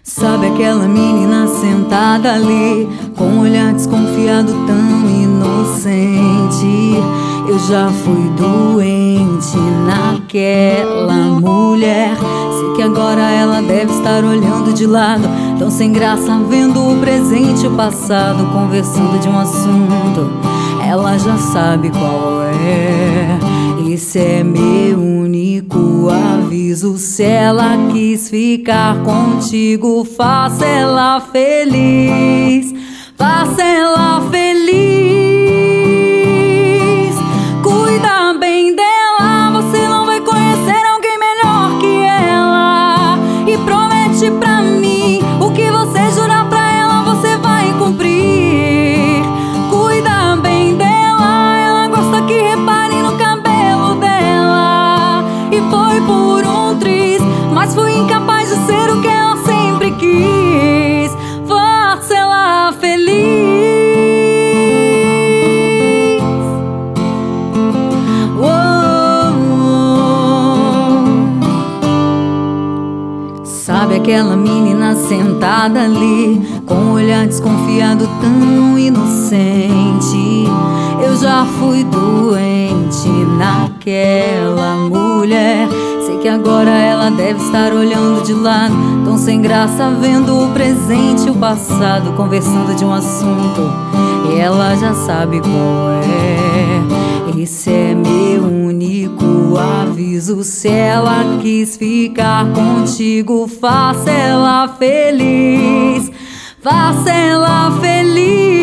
Sabe aquela menina sentada ali, com um olhar desconfiado tão inocente? Eu já fui doente naquela mulher. Sei que agora ela deve estar olhando de lado, tão sem graça, vendo o presente e o passado, conversando de um assunto. Ela já sabe qual é. Esse é meu único aviso. Se ela quis ficar contigo, faça ela feliz. Faça ela feliz. Cuida bem dela, você não vai conhecer alguém melhor que ela. E promete pra mim, o que você jurar pra ela, você vai cumprir. Cuida bem dela, ela gosta que repare no cabelo dela. E foi por um triz, mas fui incapaz de ser o que ela sempre quis. Faça ela feliz. Sabe aquela menina sentada ali, com um olhar desconfiado tão inocente? Eu já fui doente naquela mulher. Sei que agora ela deve estar olhando de lado, tão sem graça, vendo o presente e o passado, conversando de um assunto. E ela já sabe qual é. Esse é meu único aviso. Se ela quis ficar contigo, faça ela feliz. Faça ela feliz.